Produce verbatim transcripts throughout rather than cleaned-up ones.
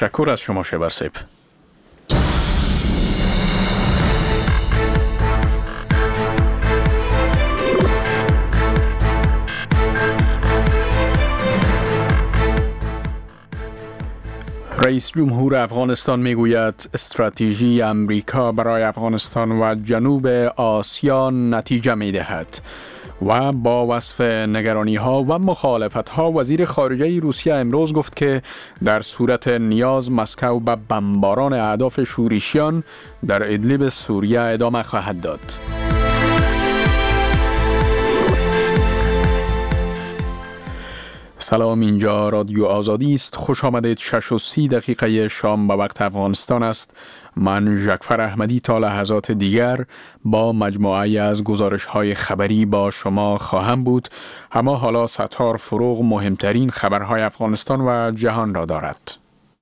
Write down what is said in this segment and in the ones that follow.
تشکر از شما شبرسیب. رئیس جمهور افغانستان میگوید استراتژی امریکا برای افغانستان و جنوب آسیا نتیجه میدهد و با وصف نگرانی ها و مخالفت ها وزیر خارجه روسیه امروز گفت که در صورت نیاز مسکو به بمباران اهداف شورشیان در ادلیب سوریه ادامه خواهد داد. سلام، اینجا رادیو آزادی است. خوش آمدید. شش و سی دقیقه شام به وقت افغانستان است. من ژکفر احمدی تا لحظات دیگر با مجموعه از گزارش های خبری با شما خواهم بود. اما حالا ستار فروغ مهمترین خبرهای افغانستان و جهان را دارد.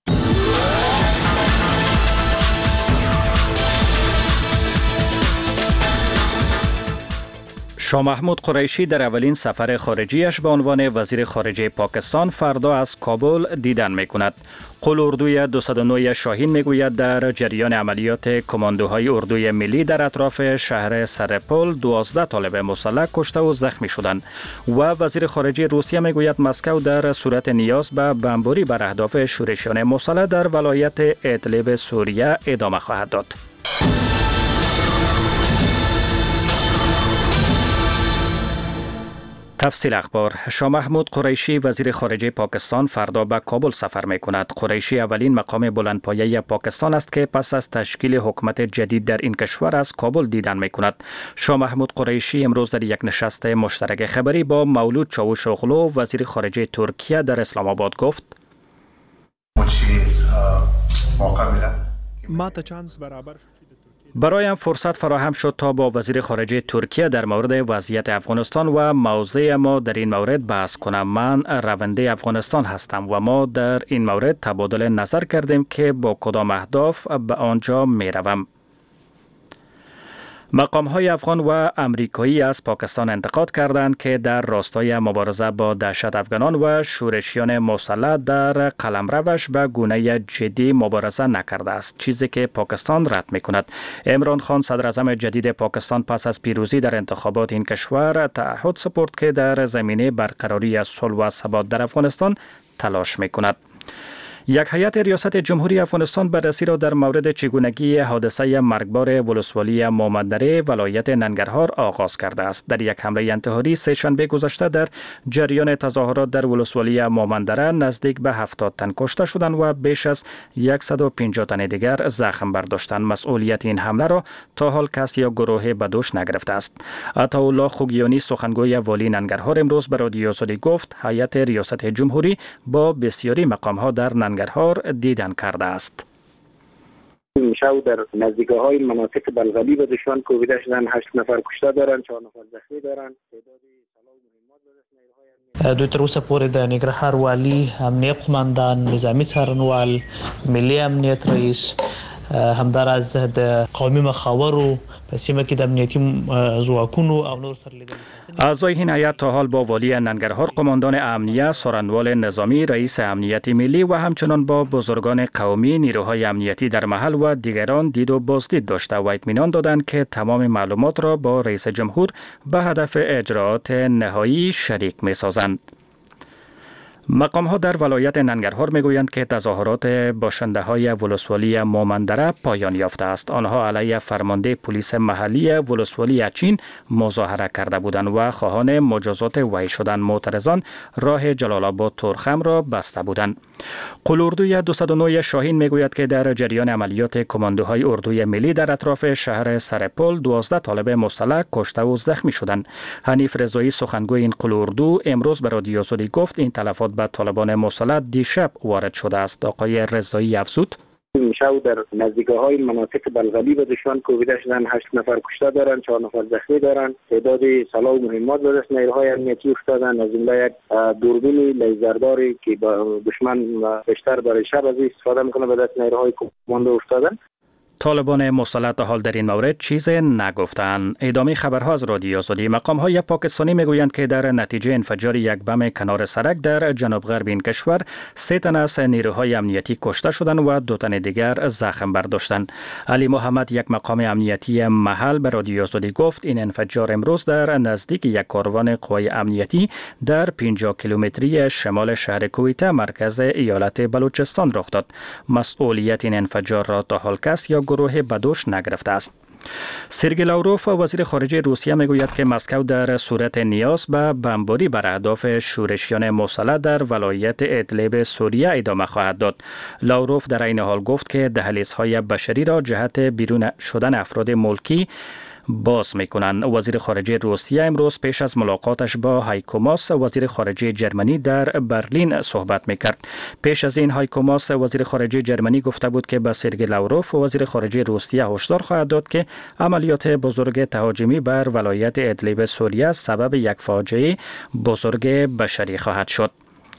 شاه محمود قریشی در اولین سفر خارجیش به عنوان وزیر خارجه پاکستان فردا از کابل دیدن می‌کند. قول اردوی دویست و نه شاهین میگوید در جریان عملیات کماندوهای اردوی ملی در اطراف شهر سرپل دوازده طالب مسلح کشته و زخمی شدند و وزیر خارجه روسیه میگوید مسکو در صورت نیاز به بمباری بر اهداف شورشیان مسلح در ولایت ادلیب سوریه ادامه خواهد داد. تفصیل اخبار. شاه محمود قریشی وزیر خارجه پاکستان فردا به کابل سفر می کند. قریشی اولین مقام بلندپایه پاکستان است که پس از تشکیل حکومت جدید در این کشور از کابل دیدن می کند. شاه محمود قریشی امروز در یک نشست مشترک خبری با مولود چاوشوغلو وزیر خارجه ترکیه در اسلام آباد گفت: ما تا چانس برابر برایم فرصت فراهم شد تا با وزیر خارجه ترکیه در مورد وضعیت افغانستان و موضع ما در این مورد بحث کنم. من رونده افغانستان هستم و ما در این مورد تبادل نظر کردیم که با کدام اهداف به آنجا می روم. مقام‌های افغان و امریکایی از پاکستان انتقاد کردند که در راستای مبارزه با دهشت افغانان و شورشیان مسلح در قلمروش به گونه جدی مبارزه نکرده است، چیزی که پاکستان رد می‌کند. عمران خان صدر اعظم جدید پاکستان پس از پیروزی در انتخابات این کشور تعهد سپرد که در زمینه برقراری صلح و ثبات در افغانستان تلاش می‌کند. یک هیئت ریاست جمهوری افغانستان بررسی را در مورد چگونگی حادثه مرگبار ولسوالی مومندره ولایت ننگرهار آغاز کرده است. در یک حمله انتحاری سه شنبه گذشته در جریان تظاهرات در ولسوالی مومندره نزدیک به هفتاد تن کشته شدند و بیش از صد و پنجاه تن دیگر زخم برداشتند. مسئولیت این حمله را تا حال کس یا گروه به دوش نگرفته است. عطاالله خوگیانی سخنگوی والی ننگرهار امروز به رادیو آزادی گفت هیئت ریاست جمهوری با بسیاری مقام‌ها در ننگرهار دیدن کرده است. شو در نزدیکه های مناطق بلغلی به دشمن کوبیده شدن، هشت نفر کشته دارند، چهار نفر زخمی دارند. دوی تر اوسه پورې د ننګرهار والي، امنیت قماندان، نظامی څارنوال، ملي امنیت رئیس، همداراز د قومي مخاورو په سیمه کې د امنیتي ځواکونو او نور سره لیدل. اعضای این هیئت تا حال با والی ننگرهار، قماندان امنیه، سارنوال نظامی، رئیس امنیتی ملی و همچنان با بزرگان قومی، نیروهای امنیتی در محل و دیگران دید و بازدید داشته و اطمینان دادند که تمام معلومات را با رئیس جمهور به هدف اجراات نهایی شریک می‌سازند. مقام ها در ولایت ننگرهار میگویند که تظاهرات باشنده های ولسوالی مومندره پایان یافته است. آنها علیه فرمانده پلیس محلی ولسوالی اچین مظاهره کرده بودند و خواهان مجازات وی شدن. معترضان راه جلال آباد تورخم را بسته بودند. قول اردوی دویست و نه شاهین میگوید که در جریان عملیات کماندوهای اردوی ملی در اطراف شهر سرپل دوازده طالب مسلح کشته و زخمی شدند. حنیف رضایی سخنگوی این قول اردو امروز به رادیو آزادی گفت این تلفات به طالبان مسلح دیشب وارد شده است. آقای رضایی افزود: شو در نزدیکه های مناطق بلغلی به دشمن کوبیده شدن، هشت نفر کشته دارند، چهار نفر زخمی دارند. تعداد سلاح و مهمات به دست نیروهای امنیتی افتادند. از جمله یک دوربین لیزرداری که با دشمن بیشتر برای شب از استفاده میکنه به دست نیروهای کماندو افتادند. طالبان مسلح تا حال در این مورد چیز نگفتند. ادامه خبرها از رادیو آزادی. مقام‌های پاکستانی میگویند که در نتیجه انفجار یک بم کنار سرک در جنوب غرب این کشور سه تن از نیروهای امنیتی کشته شدند و دو تن دیگر زخم برداشتند. علی محمد، یک مقام امنیتی محل، به رادیو آزادی گفت این انفجار امروز در نزدیک یک کاروان قوای امنیتی در پنجاه کیلومتری شمال شهر کویته مرکز ایالت بلوچستان رخ داد. مسئولیت این انفجار را تا حال کس یا گروه بدوش نگرفته است. سرگئی لاوروف، وزیر خارجه روسیه، میگوید که مسکو در صورت نیاز به بمباری بر اهداف شورشیان مسلح در ولایت ادلیب سوریه ادامه خواهد داد. لاوروف در این حال گفت که دهلیزهای بشری را جهت بیرون شدن افراد ملکی باز میکنند. وزیر خارجه روسیه امروز پیش از ملاقاتش با هایکو ماس، وزیر خارجه جرمنی، در برلین صحبت میکرد. پیش از این هایکو ماس، وزیر خارجه جرمنی، گفته بود که به سرگئی لاوروف، وزیر خارجه روسیه، هشدار خواهد داد که عملیات بزرگ تهاجمی بر ولایت ادلیب سوریه سبب یک فاجعه بزرگ بشری خواهد شد.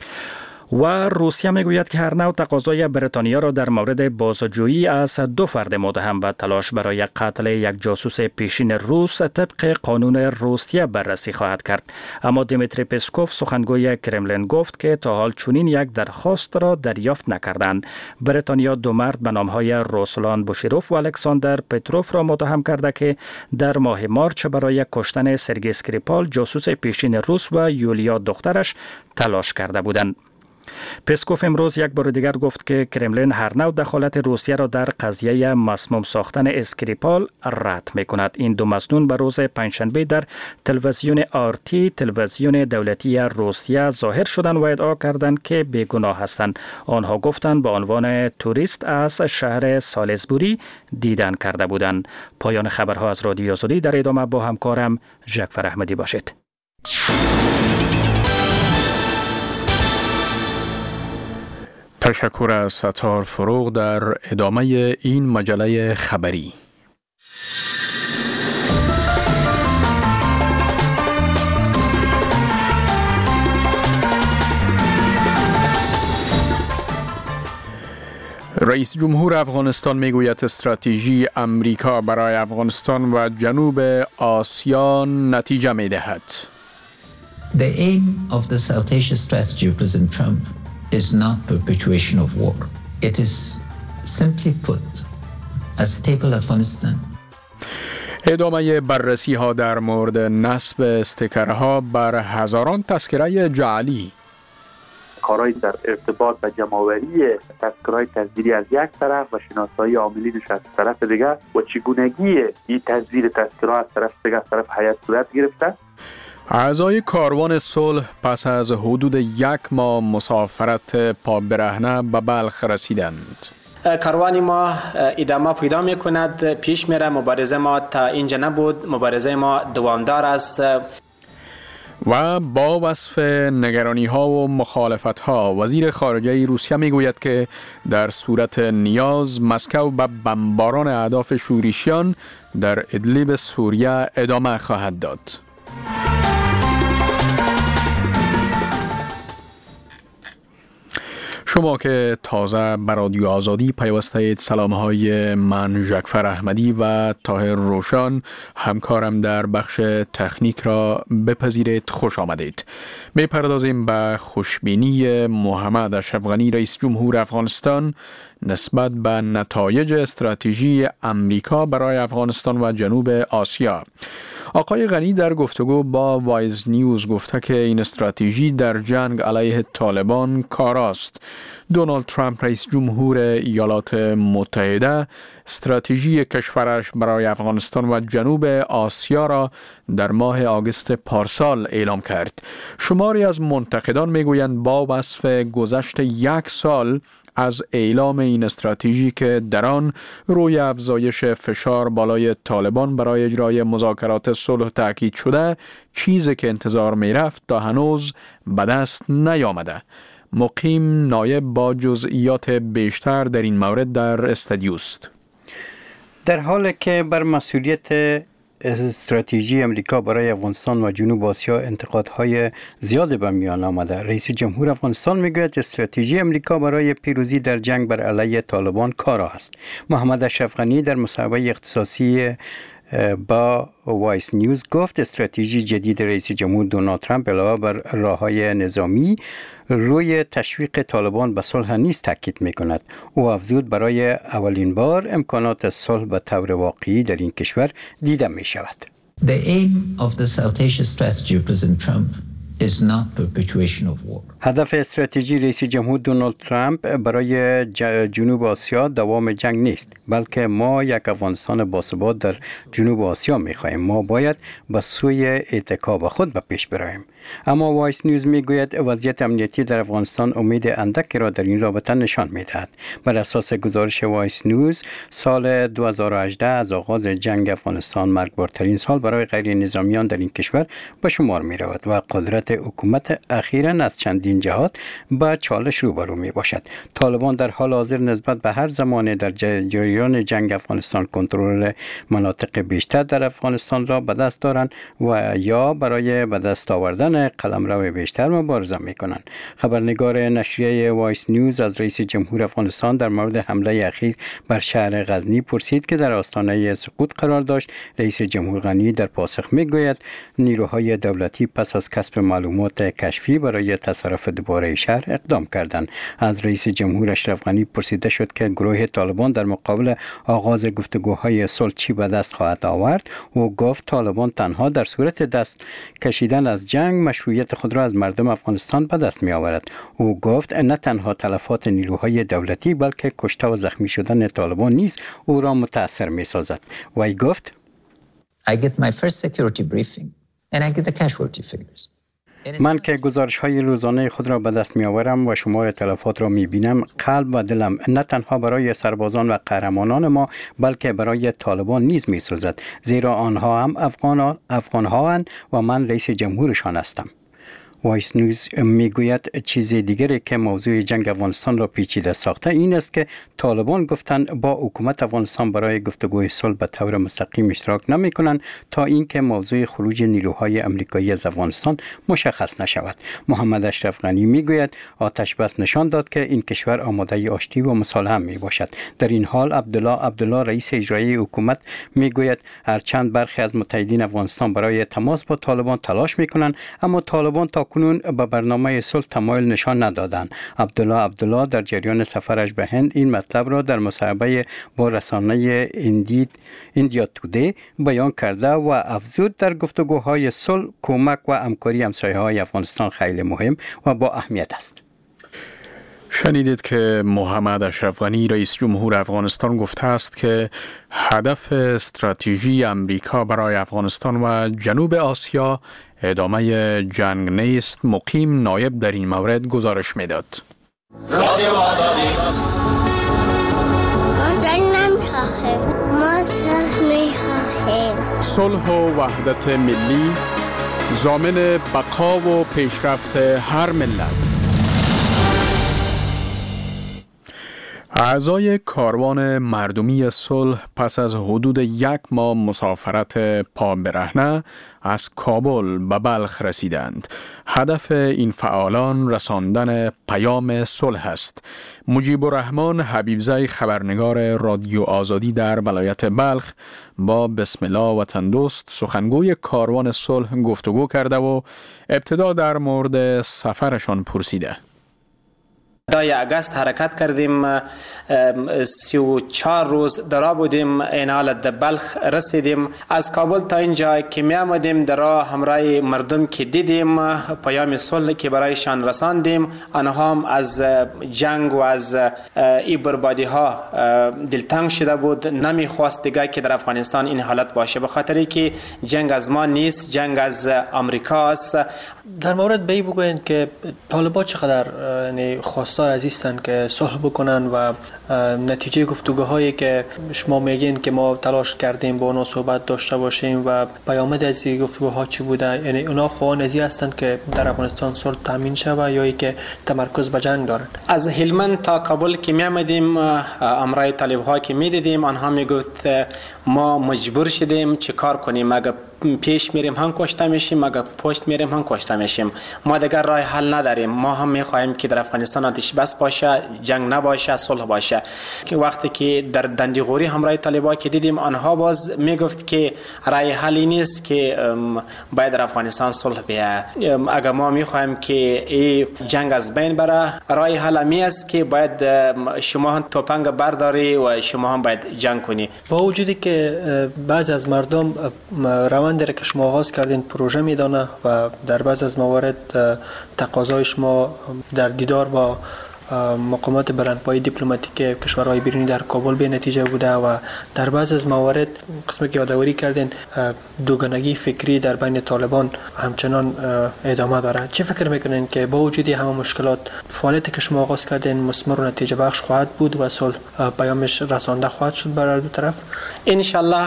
و روسیه میگوید که هر نوع تقاضای بریتانیا را در مورد بازجویی از دو فرد متهم به تلاش برای قتل یک جاسوس پیشین روس طبق قانون روسیه بررسی خواهد کرد. اما دیمیتری پسکوف، سخنگوی کرملین، گفت که تا حال چنین یک درخواست را دریافت نکردند. بریتانیا دو مرد به نامهای روسلان بوشیروف و الکساندر پتروف را متهم کرده که در ماه مارچ برای کشتن سرگئی اسکریپال، جاسوس پیشین روس، و یولیا دخترش تلاش کرده بودند. پسکوف امروز یک بار دیگر گفت که کرملین هر نوع دخالت روسیه را در قضیه مسموم ساختن اسکریپال رد می‌کند. این دو مسنون به روز پنجشنبه در تلویزیون آرتی، تلویزیون دولتی روسیه، ظاهر شدند و ادعا کردند که بیگناه هستند. آنها گفتند به عنوان توریست از شهر سالیزبوری دیدن کرده بودند. پایان خبرها از رادیو آزادی. در ادامه با همکارم ژکفر احمدی باشید. تشکر از ستار فروغ در ادامه این مجله خبری. رئیس جمهور افغانستان میگوید استراتژی امریکا برای افغانستان و جنوب آسیا نتیجه میدهد. The aim of the South Asia strategy of President Trump is not perpetuation of war. It is simply put a stable Afghanistan. ادامه بررسی ها در مورد نصب استیکرها بر هزاران تذکره جعلی. کارهای در ارتباط و جمع‌آوری تذکره‌های تصویری از یک طرف و شناسایی عاملینش از طرف دیگر و چگونگی این تصویر تذکره‌ها از طرف دیگر از طرف هیئت صورت گرفته. اعضای کاروان صلح پس از حدود یک ماه مسافرت پا برهنه به بلخ رسیدند. کاروان ما ادامه پیدا میکند، پیش میره. مبارزه ما تا اینجا نبود، مبارزه ما دوامدار است. و با وصف نگرانی ها و مخالفت ها، وزیر خارجه روسیه میگوید که در صورت نیاز مسکو به بمباران اهداف شورشیان در ادلیب سوریه ادامه خواهد داد. شما که تازه به رادیو آزادی پیوسته اید، سلام های من ژکفر احمدی و طاهر روشن همکارم در بخش تکنیک را بپذیرید. خوش آمدید. می پردازیم به خوشبینی محمد اشرف غنی رئیس جمهور افغانستان نسبت به نتایج استراتژی امریکا برای افغانستان و جنوب آسیا. آقای غنی در گفتگو با وایز نیوز گفته که این استراتژی در جنگ علیه طالبان کاراست. دونالد ترامپ رئیس جمهور ایالات متحده استراتژی کشورش برای افغانستان و جنوب آسیا را در ماه آگوست پارسال اعلام کرد. شماری از منتقدان میگویند با وصف گذشت یک سال از اعلام این استراتژی که در آن روی افزایش فشار بالای طالبان برای اجرای مذاکرات صلح تاکید شده، چیزی که انتظار می رفت تا هنوز به دست نیامده. مقیم نایب با جزئیات بیشتر در این مورد در استودیو است. در حالی که بر مسئولیت استراتژی امریکا برای افغانستان و جنوب آسیا انتقادهای زیادی به میان آمده. رئیس جمهور افغانستان میگوید استراتژی امریکا برای پیروزی در جنگ بر علیه طالبان کارا است. محمد اشرف غنی در مصاحبه اختصاصی با وایس نیوز گفت استراتژی جدید رئیس جمهور دونالد ترامپ علاوه بر راههای نظامی روی تشویق طالبان به صلح نیز تاکید می‌کند. او افزود برای اولین بار امکانات صلح به طور واقعی در این کشور دیده می‌شود. The aim of the South Asia strategy of President Trump is not perpetuation of war. هدف استراتژی رئیس جمهور دونالد ترامپ برای جنوب آسیا دوام جنگ نیست، بلکه ما یک افغانستان باثبات در جنوب آسیا می‌خواهیم. ما باید به سوی اتکا به خود به پیش برویم. اما وایس نیوز میگوید وضعیت امنیتی در افغانستان امید اندکی را در این رابطه نشان میدهد. بر اساس گزارش وایس نیوز سال دو هزار و هجده از آغاز جنگ افغانستان مرگبارترین سال برای غیر نظامیان در این کشور به شمار می رود و قدرت حکومت اخیراً از چندین جهات با چالش روبرو می باشد. طالبان در حال حاضر نسبت به هر زمانه در جریان جنگ افغانستان کنترل مناطق بیشتر در افغانستان را به دست دارند و یا برای به دست آوردن قلمرو بیشتر مبارزه میکنند. خبرنگار نشریه وایس نیوز از رئیس جمهور افغانستان در مورد حمله اخیر بر شهر غزنی پرسید که در آستانه سقوط قرار داشت. رئیس جمهور غنی در پاسخ میگوید نیروهای دولتی پس از کسب معلومات کشفی برای تصرف دوباره شهر اقدام کردند. از رئیس جمهور اشرف غنی پرسیده شد که گروه طالبان در مقابل آغاز گفتگوهای صلح چی به دست خواهد آورد. او گفت طالبان تنها در صورت دست کشیدن از جنگ مشروعیت خود را از مردم افغانستان به دست می آورد. او گفت نه تنها تلفات نیروهای دولتی بلکه کشته و زخمی شدن طالبان نیز او را متاثر می سازد. و ای گفت I get my first security briefing and I get the casualty figures. من که گزارش های روزانه خود را به دست می آورم و شمار تلفات را می بینم، قلب و دلم نه تنها برای سربازان و قهرمانان ما بلکه برای طالبان نیز می سوزد، زیرا آنها هم افغان افغان ها و من رئیس جمهورشان هستم. وایس نیوز میگوید چیز دیگری که موضوع جنگ افغانستان را پیچیده ساخته این است که طالبان گفتند با حکومت افغانستان برای گفتگوی صلح به طور مستقیم اشتراک نمی کنند تا اینکه موضوع خروج نیروهای امریکایی از افغانستان مشخص نشود. محمد اشرف غنی میگوید آتش بس نشان داد که این کشور آماده آشتی و مصالحه می باشد. در این حال عبدالله عبدالله رئیس اجرایی حکومت میگوید هرچند برخی از متحدین افغانستان برای تماس با طالبان تلاش میکنند اما طالبان تا کنون به برنامه صلح تمایل نشان ندادند. عبدالله عبدالله در جریان سفرش به هند این مطلب را در مصاحبه با رسانه ایندیا تودی بیان کرده و افزود در گفتگوهای صلح کمک و همکاری همسایه‌های افغانستان خیلی مهم و با اهمیت است. شنیدید که محمد اشرف غنی رئیس جمهور افغانستان گفته است که هدف استراتژی امریکا برای افغانستان و جنوب آسیا ادامه جنگ نیست. مقیم نایب در این مورد گزارش میداد. رادیو آزادی جنگ نمیخواهیم، ما صلح میخواهیم. صلح و وحدت ملی ضامن بقا و پیشرفت هر ملت. اعضای کاروان مردمی صلح پس از حدود یک ماه مسافرت پا برهنه از کابل به بلخ رسیدند. هدف این فعالان رساندن پیام صلح است. مجیب الرحمن حبیبزی خبرنگار رادیو آزادی در ولایت بلخ با بسم الله وطن دوست سخنگوی کاروان صلح گفتگو کرده و ابتدا در مورد سفرشان پرسیده. دای اگست حرکت کردیم، سی و چهار روز درا بودیم، این حالت در بلخ رسیدیم. از کابل تا اینجا که می آمدیم در راه همراه مردم که دیدیم پیام صلح که برایشان رساندیم. آنها هم از جنگ و از این بربادی ها دلتنگ شده بود، نمی خواست دیگه که در افغانستان این حالت باشه، به خاطری که جنگ از ما نیست، جنگ از امریکا است. در مورد به این بگوین که طالبان چقدر یعنی خواست خواستار از هستند که صلح بکنن و نتیجه گفتگوهایی که شما میگین که ما تلاش کردیم با اونا صحبت داشته باشیم و پیامد از این گفتگوها چی بوده؟ یعنی اونا خواهان ازی هستند که در افغانستان صلح تامین شود یا ای که تمرکز به جنگ دارن؟ از هلمند تا کابل که می آمدیم امرای طالب ها که می دیدیم آنها می گفت ما مجبور شدیم چه کار کنیم، اگر پیش میریم هم کشته میشیم، اگر پشت میریم هم کشته میشیم، ما دیگر راه حل نداریم. ما هم میخواهیم که در افغانستان آتش بس باشه، جنگ نباشه، صلح باشه. که وقتی که در دندیغوری همراه طالبان که دیدیم آنها باز میگفت که راه حلی نیست که باید در افغانستان صلح بیه. اگر ما میخواهیم که این جنگ از بین بره، راه حل می است که باید شما هم توپنگ برداری و شما هم باید جنگ کنی. با وجودی که بعض از مردم روندی که شما آغاز کردین پروژه میدانه و در بعض از موارد تقاضای شما در دیدار با مقامات بلندپایه دیپلماتیک کشورهای بیرونی در کابل به نتیجه بوده و در بعض از موارد قسمی که یادآوری کردین دوگانگی فکری در بین طالبان همچنان ادامه داره. چه فکر میکنین که با وجود همه مشکلات فعالیتی که شما آغاز کردین مثمر و نتیجه بخش خواهد بود و صلح پیامش رسانده خواهد شد برای دو طرف؟ ان شاء الله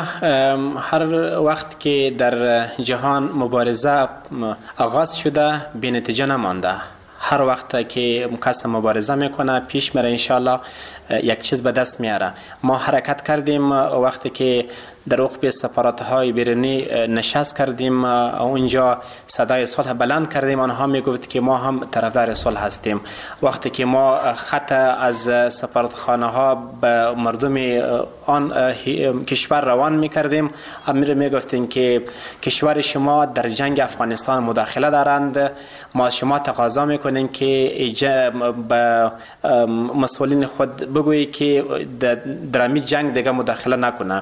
هر وقت که در جهان مبارزه آغاز شده به نتیجه نمانده. هر وقت که کس مبارزه میکنه پیش میره انشالله یک چیز به دست میاره. ما حرکت کردیم وقتی که در عقب سفارت‌های بیرونی نشست کردیم، اونجا صدای صلح بلند کردیم، آنها میگفت که ما هم طرفدار صلح هستیم. وقتی که ما خط از سفارتخانه ها به مردم آن کشور روان میکردیم، امیر میگفتیم که کشور شما در جنگ افغانستان مداخله دارند، ما شما تقاضا میکنیم که به مسئولین خود بگویی که در این جنگ دیگه مداخله نکنه.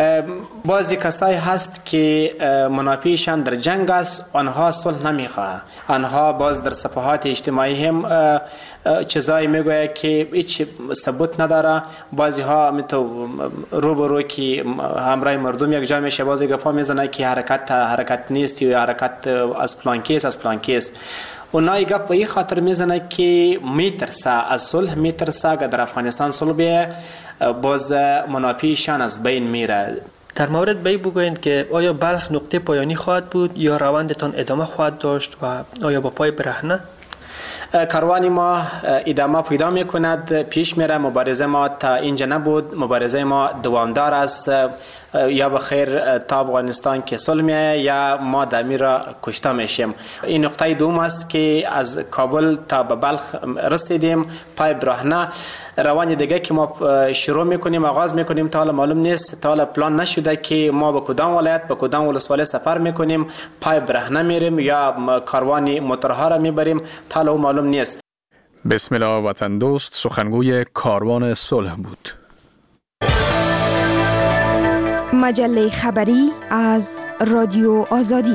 بعضی کسایی هست که منافعشان در جنگ است، آنها صلح نمیخواه. آنها باز در صفحات اجتماعی هم چیزایی میگوید که هیچ ثبوت نداره. بعضی ها میتو رو به رو که همراه مردم یک جا میشه، بعضی گپا میزنه که حرکت حرکت نیست یا حرکت از پلان کیس از پلان کیس. اونایی گپ به این خاطر میزنه که میترسه از صلح، میترسه که در افغانستان صلح بیه، باز منافعشان از بین میره. در مورد بی بگوین که آیا بلخ نقطه پایانی خواهد بود یا روندتان ادامه خواهد داشت و آیا با پای برهنه؟ کاروان ما ادامه پیدا میکند، پیش میره. مبارزه ما تا اینجا نبود، مبارزه ما دوامدار است. یا بخیر تا افغانستان که صلح میه یا ما دمی را کشته میشیم. این نقطه دوم است که از کابل تا به بلخ رسیدیم، پای برهنه. روان دیگه که ما شروع میکنیم آغاز میکنیم تا حالا معلوم نیست، تا حالا پلان نشده که ما به کدام ولایت به کدام ولسوالی سفر میکنیم، پای برهنه میریم یا کاروان موتورها را میبریم، تا حالا معلوم نیست. بسم الله وطن دوست، سخنگوی کاروان صلح بود. مجله خبری از رادیو آزادی.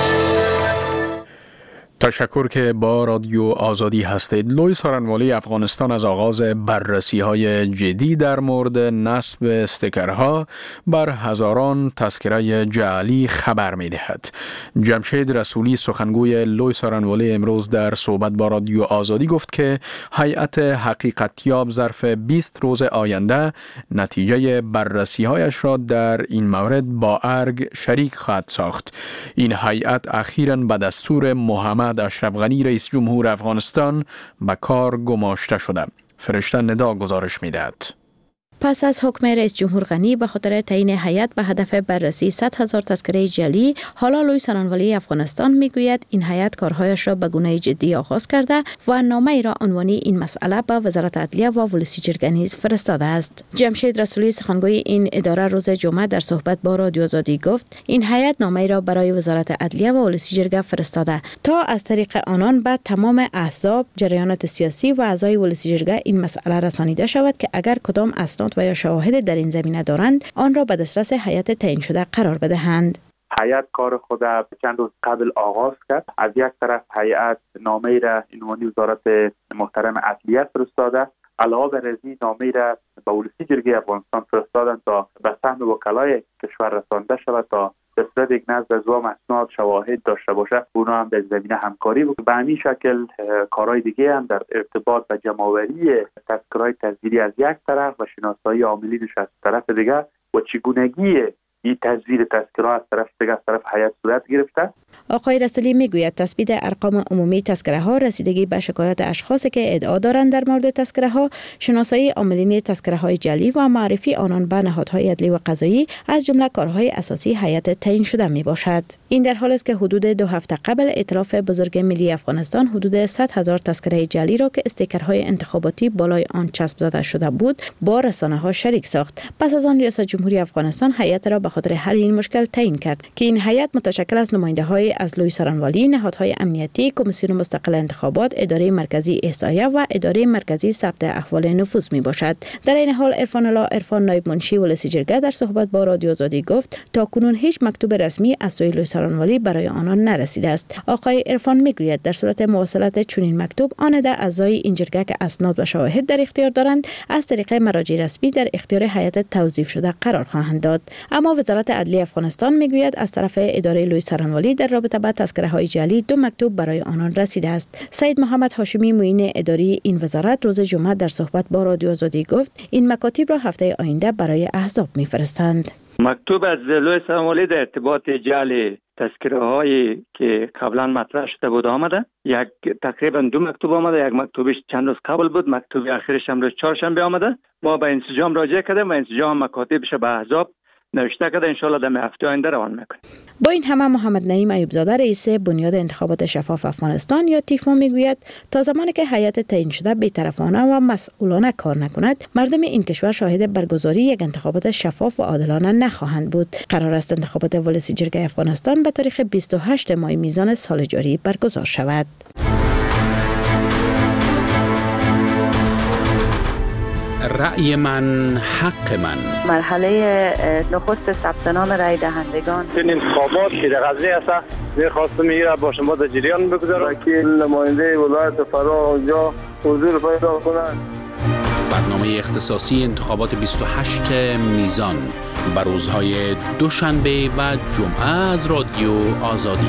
تشکر که با رادیو آزادی هستید. لوی سارنوالی افغانستان از آغاز بررسی های جدی در مورد نصب استیکرها بر هزاران تذکره جعلی خبر می دهد. جمشید رسولی سخنگوی لوی سارنوالی امروز در صحبت با رادیو آزادی گفت که هیئت حقیقتیاب ظرف بیست روز آینده نتیجه بررسی هایش را در این مورد با ارگ شریک خواهد ساخت. این هیئت اخیراً به دستور محمد اشرف غنی رئیس جمهور افغانستان به کار گماشته شده. فرشته ندا گزارش می‌دهد. پس از حکم رئیس جمهور غنی به خاطر تعیین هیئت به هدف بررسی صد هزار تذکره جعلی، حالا لوی سارنوالی افغانستان میگوید این هیئت کارهایش را به گونه جدی آغاز کرده و نامه ای را عنوانی این مسئله به وزارت عدلیه و ولسی جرگه نیز فرستاده است. جمشید رسولی سخنگوی این اداره روز جمعه در صحبت با رادیو آزادی گفت این هیئت نامه ای را برای وزارت عدلیه و ولسی جرگه فرستاده تا از طریق آنان به تمام احزاب، جریانات سیاسی و اعضای ولسی جرگه این مسئله رسانیده شود که اگر کدام اسناد و یا شواهد در این زمینه دارند آن را به دسترس هیئت تعیین شده قرار بدهند. هیئت کار خود چند روز قبل آغاز کرد. از یک طرف هیئت نامه‌ای را عنوانی وزارت محترم عدلیه فرستاده، علاوه بر از این نامه‌ای را به ولسی جرگه افغانستان فرستادند تا به سهم وکلای کشور رسانده شود تا به صورت یک نزد از وام اسناد شواهد داشته باشه، اونا هم در زمینه همکاری بکنه. به همین شکل کارهای دیگه هم در ارتباط و جمع‌آوری تذکره‌های تصویری از یک طرف و شناسایی عاملینش از طرف دیگر و چگونگی این تزویر تذکره از طرف دیگر از طرف هیئت صورت گرفته. آقای رسولی میگوید تثبیت ارقام عمومی تذکره ها، رسیدگی به شکایات اشخاصی که ادعا دارند در مورد تذکره ها، شناسایی عاملین تذکره های جعلی و معرفی آنان به نهادهای عدلی و قضایی از جمله کارهای اساسی هیئت تعیین شده می باشد. این در حالی است که حدود دو هفته قبل ائتلاف بزرگ ملی افغانستان حدود صد هزار تذکره جعلی را که استیکرهای انتخاباتی بالای آن چسب زده شده بود با رسانه ها شریک ساخت. پس از آن ریاست جمهوری افغانستان هیئت را به خاطر حل این مشکل تعیین کرد که این هیئت متشکل از نماینده‌های از لوی سارنوالی، نهادهای امنیتی، کمیسیون مستقل انتخابات، اداره مرکزی احصایه و اداره مرکزی ثبت احوال نفوذ می باشد. در این حال عرفان الله عرفان نایب منشی ولسی جرگه در صحبت با رادیو آزادی گفت تا کنون هیچ مکتوب رسمی از سوی لوی سارنوالی برای آنان نرسیده است. آقای عرفان میگوید در صورت مواصلت چنین مکتوب آن ده اعضای این جرگه که اسناد و شواهد در اختیار دارند از طریق مراجع رسمی در اختیار هیئت توظیف شده قرار خواهند داد. اما وزارت عدلیه افغانستان میگوید از طرف اداره لوی سارنوالی در رابطه با تذکره های جعلی دو مکتوب برای آنان رسیده است. سید محمد هاشمی معین اداری این وزارت روز جمعه در صحبت با رادیو آزادی گفت این مکاتیب را هفته آینده برای احزاب میفرستند. مکتوب از لوی سارنوالی در ارتباط جعل تذکره هایی که قبلا مطرح شده بود آمده، یک تقریبا دو مکتوب آمده، یک مکتوبش چند روز قبل بود، مکتوب آخرش امروز چهارشنبه آمده. ما به انسجام راجع کردیم و انسجام مکاتبش به احزاب نوشته کرده، ان شاءالله در هفته آینده روان میکنیم. با این همه محمد نعیم ایوبزاده رئیس بنیاد انتخابات شفاف افغانستان یا تیفا میگوید تا زمانی که هیئت تعیین شده بی‌طرفانه و مسئولانه کار نکند، مردم این کشور شاهد برگزاری یک انتخابات شفاف و عادلانه نخواهند بود. قرار است انتخابات ولسی جرگه افغانستان به تاریخ بیست و هشتم ماه میزان سال جاری برگزار شود. رأی من حق من. مرحله نخست ثبت نام رای دهندگان این انتخابات که در غزنی است، می‌خواستم میره با شما در جریان بگذارم که نماینده ولایت فرا اونجا حضور پیدا کنند. برنامه اختصاصی انتخابات بیست و هشت میزان بر روزهای دوشنبه و جمعه از رادیو آزادی.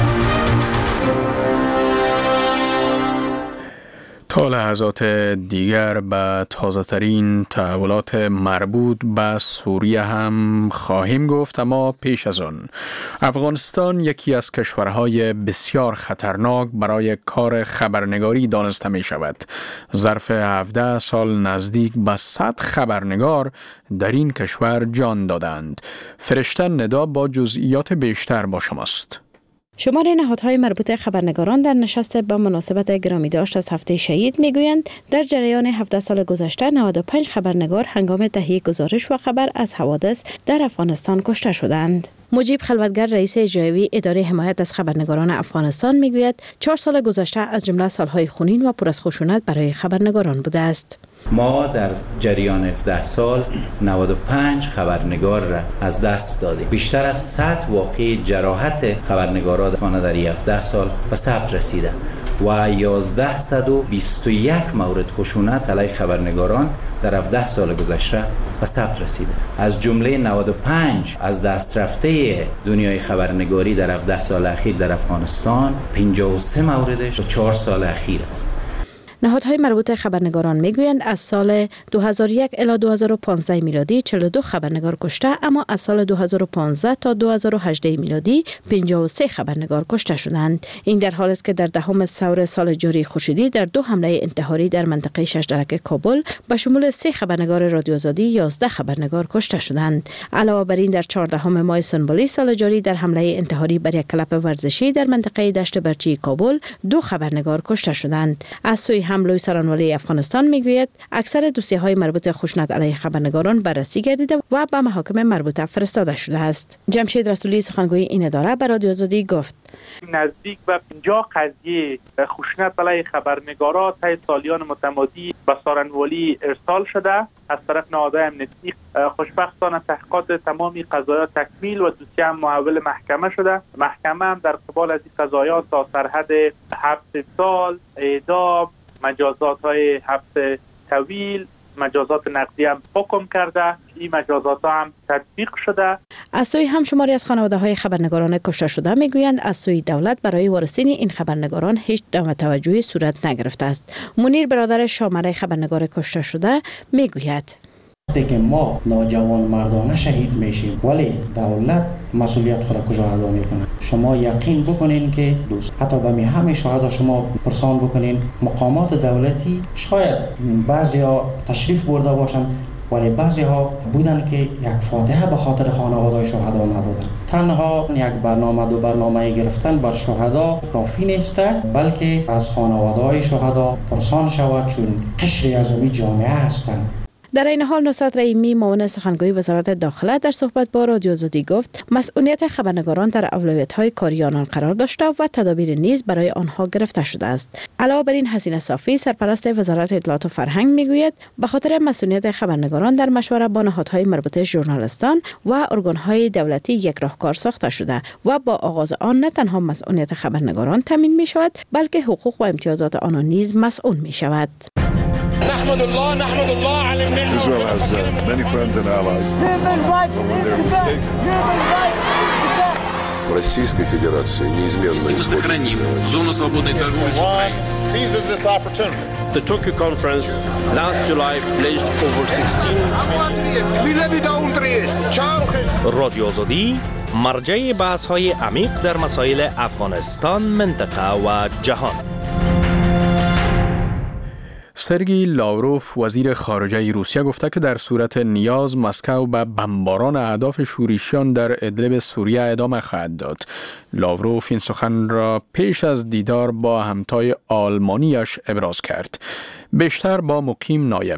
تا لحظات دیگر به تازه ترین تحولات مربوط به سوریه هم خواهیم گفت، اما پیش از آن افغانستان یکی از کشورهای بسیار خطرناک برای کار خبرنگاری دانسته می شود. ظرف هفده سال نزدیک به صد خبرنگار در این کشور جان دادند. فرشته ندا با جزئیات بیشتر با شماست. شمار نهادهای مربوط خبرنگاران در نشست به مناسبت گرامی داشت از هفته شهید میگویند در جریان هفده سال گذشته نود و پنج خبرنگار هنگام تهیه گزارش و خبر از حوادث در افغانستان کشته شدند. مجیب خلوتگر رئیس اجرایی اداره حمایت از خبرنگاران افغانستان میگوید چهار سال گذشته از جمله سالهای خونین و پر از خشونت برای خبرنگاران بوده است. ما در جریان هفده سال نود و پنج خبرنگار را از دست دادیم. بیشتر از صد واقعه جراحت خبرنگاران در هفده سال به ثبت رسیده و یازده و بیست و یک مورد خشونت علیه خبرنگاران در هفده سال گذشته به ثبت رسیده. از جمله نود و پنج از دست رفته دنیای خبرنگاری در هفده سال اخیر در افغانستان، پنجاه و سه موردش و چهار سال اخیر است. نهادهای مربوط خبرنگاران میگویند از سال دو هزار و یک الی دو هزار و پانزده میلادی چهل و دو خبرنگار کشته، اما از سال دو هزار و پانزده تا دو هزار و هجده میلادی پنجاه و سه خبرنگار کشته شدند. این در حالی است که در دهم سور سال جاری خورشیدی در دو حمله انتحاری در منطقه ششدرک کابل به شمول سه خبرنگار رادیو آزادی یازده خبرنگار کشته شدند. علاوه بر این در چهاردهم ماه سنبولی سال جاری در حمله انتحاری بر یک کلپ ورزشی در منطقه دشت برچی کابل دو خبرنگار کشته شدند. از سوی هم لوی سارنوالی افغانستان میگوید اکثر دوسیه‌های مربوط خشونت علیه خبرنگاران بررسی گردیده و به محاکم مربوطه فرستاده شده است. جمشید رسولی سخنگوی این اداره به رادیو آزادی گفت نزدیک به پنجاه قضیه خشونت علیه خبرنگاران طی سالیان متمادی به سارنوالی ارسال شده از طرف نهادهای امنیتی. خوشبختانه تحقیقات تمامی قضایا تکمیل و دوسیه هم محول محکمه شده. محکمه هم در قبال از این قضایا تا سرحد حبس سال، اعدام، مجازات های حبس طویل مجازات نقدی هم حکم کرده. این مجازات هم تطبیق شده. از سوی هم شماری از خانواده های خبرنگاران کشته شده میگویند از سوی دولت برای وارثین این خبرنگاران هیچ دام توجهی صورت نگرفته است. منیر برادر شامره خبرنگار کشته شده میگوید وقتی که ما نوجوان مردانه شهید میشیم ولی دولت مسئولیت خود کجا ادا میکنه؟ شما یقین بکنین که دوست حتی به می همه شهدا شما پرسان بکنین مقامات دولتی شاید بعضی ها تشریف برده باشن ولی بعضی ها بودن که یک فاتحه به خاطر خانواده شهدا ندادن. تنها یک برنامه دو برنامه گرفتن بر شهدا کافی نیست، بلکه از خانواده شهدا پرسان شود چون قشری از این جامعه هستند. در این حال نصرت رحیمی معاون سخنگوی وزارت داخله در صحبت با رادیو آزادی گفت مسئولیت خبرنگاران در اولویت‌های کاری آنان قرار داشته و تدابیر نیز برای آنها گرفته شده است. علاوه بر این حسینه صافی سرپرست وزارت اطلاعات و فرهنگ میگوید به خاطر مسئولیت خبرنگاران در مشوره با نهادهای مربوطه ژورنالیستان و ارگان‌های دولتی یک راهکار ساخته شده و با آغاز آن نه تنها مسئولیت خبرنگاران تامین می شود بلکه حقوق و امتیازات آنان نیز مسئول می شود. نحمد الله نحمد الله على النعمة. Israel has uh, many friends and allies. But when they're mistaken. Российской Федерации неизменно сохраним зону свободной торговли с Украиной. Seizes this opportunity. The Tokyo conference last July pledged over sixteen. رادیو آزادی مرجع بحث‌های عمیق در مسائل افغانستان، منطقه و جهان. سرگئی لاوروف وزیر خارجه روسیه گفته که در صورت نیاز مسکو به بمباران اهداف شورشیان در ادلب سوریه ادامه خواهد داد. لاوروف این سخن را پیش از دیدار با همتای آلمانیش ابراز کرد. بیشتر با مقیم نایب.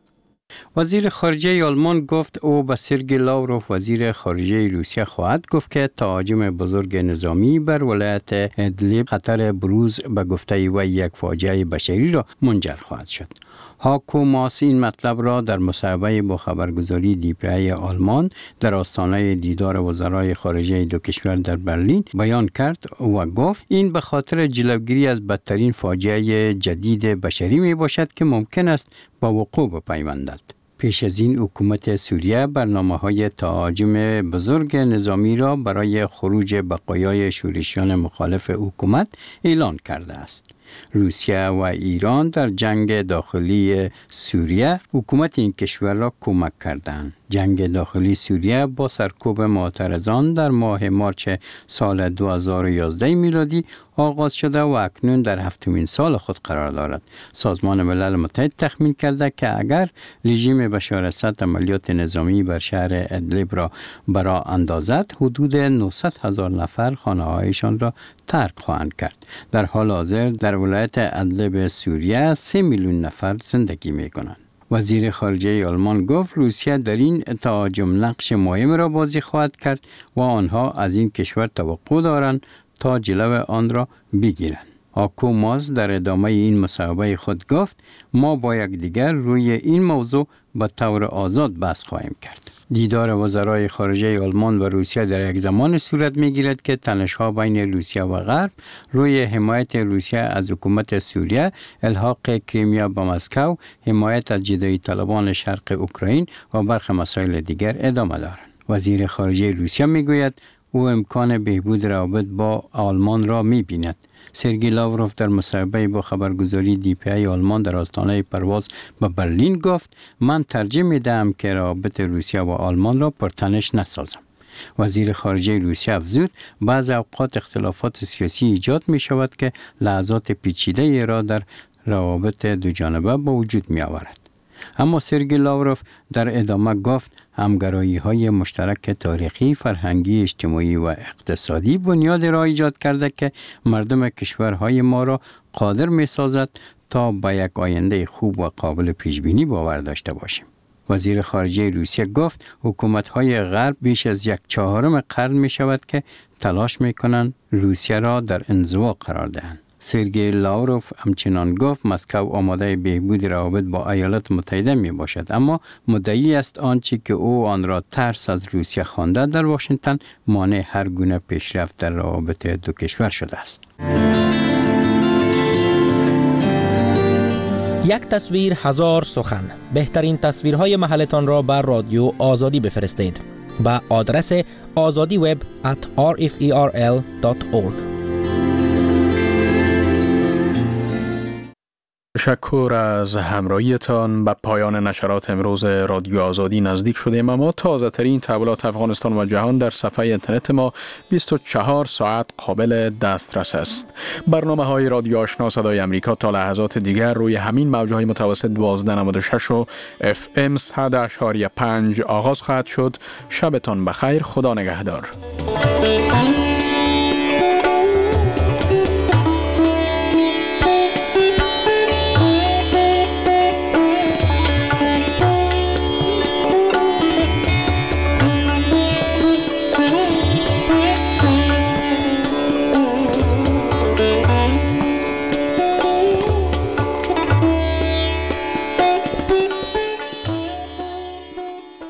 وزیر خارجه آلمان گفت او به سرگئی لاوروف وزیر خارجه روسیه خواهد گفت که تهاجم بزرگ نظامی بر ولایت ادلب خطر بروز به گفته و یک فاجعه بشری را منجر خواهد شد. هاکو ماس این مطلب را در مصاحبه با خبرگزاری دیپی آلمان در آستانه دیدار وزرای خارجه دو کشور در برلین بیان کرد و گفت این به خاطر جلوگیری از بدترین فاجعه جدید بشری می باشد که ممکن است با وقوع بپیوندد. پیش از این حکومت سوریه برنامه‌های تهاجم بزرگ نظامی را برای خروج بقایای شورشیان مخالف حکومت اعلان کرده است. روسیه و ایران در جنگ داخلی سوریه حکومت این کشور را کمک کردند. جنگ داخلی سوریه با سرکوب معترضان در ماه مارچ سال دو هزار و یازده میلادی آغاز شده و اکنون در هفتمین سال خود قرار دارد. سازمان ملل متحد تخمین کرده که اگر رژیم بشار اسد عملیات نظامی بر شهر ادلب را برا اندازد حدود نهصد هزار نفر خانه‌هایشان را ترک خواهند کرد. در حال حاضر در ولایت ادلب سوریه سه میلیون نفر زندگی می کنند. وزیر خارجه آلمان گفت روسیه در این تهاجم نقش مهم را بازی خواهد کرد و آنها از این کشور توقع دارند تا جلو آن را بگیرند. هاکو ماس در ادامه این مصاحبه خود گفت ما با یکدیگر روی این موضوع به طور آزاد بحث خواهیم کرد. دیدار وزرای خارجه آلمان و روسیه در یک زمان صورت می‌گیرد که تنش‌ها بین روسیه و غرب روی حمایت روسیه از حکومت سوریه، الحاق کریمیا به مسکو، حمایت از جدایی طلبان شرق اوکراین و برخی مسائل دیگر ادامه دارد. وزیر خارجه روسیه میگوید او امکان بهبود روابط با آلمان را می‌بیند. سرگئی لاوروف در مصاحبه با خبرگزاری دیپی آلمان در آستانه پرواز به برلین گفت من ترجیح می‌دهم که روابط روسیه و آلمان را پرتنش نسازم. وزیر خارجه روسیه افزود بعض اوقات اختلافات سیاسی ایجاد می شود که لحظات پیچیده را در روابط دو جانبه با وجود می آورد. اما سرگئی لاوروف در ادامه گفت همگرایی‌های مشترک تاریخی، فرهنگی، اجتماعی و اقتصادی بنیاد را ایجاد کرده که مردم کشورهای ما را قادر می‌سازد تا به یک آینده خوب و قابل پیش‌بینی باور داشته باشیم. وزیر خارجه روسیه گفت حکومت‌های غرب بیش از یک چهارم قرن می‌شود که تلاش می‌کنند روسیه را در انزوا قرار دهند. سرگئی لاوروف همچنان گفت مسکو آماده بهبود روابط با ایالات متحده می باشد، اما مدعی است آنچه که او آن را ترس از روسیه خوانده در واشنگتن مانع هر گونه پیشرفت در روابط دو کشور شده است. یک تصویر هزار سخن. بهترین تصویرهای محلتان را بر رادیو آزادی بفرستید به آدرس azadi web at r f e r l dot org. تشکر از همراهیتان. به پایان نشرات امروز رادیو آزادی نزدیک شدیم، اما تازه ترین تحولات افغانستان و جهان در صفحه اینترنت ما بیست و چهار ساعت قابل دسترس است. برنامه های رادیو آشنا صدای امریکا تا لحظات دیگر روی همین موجهای متوسط دوازده نود و شش و اف ام صد و پنج آغاز خواهد شد. شبتان بخیر. خدا نگهدار.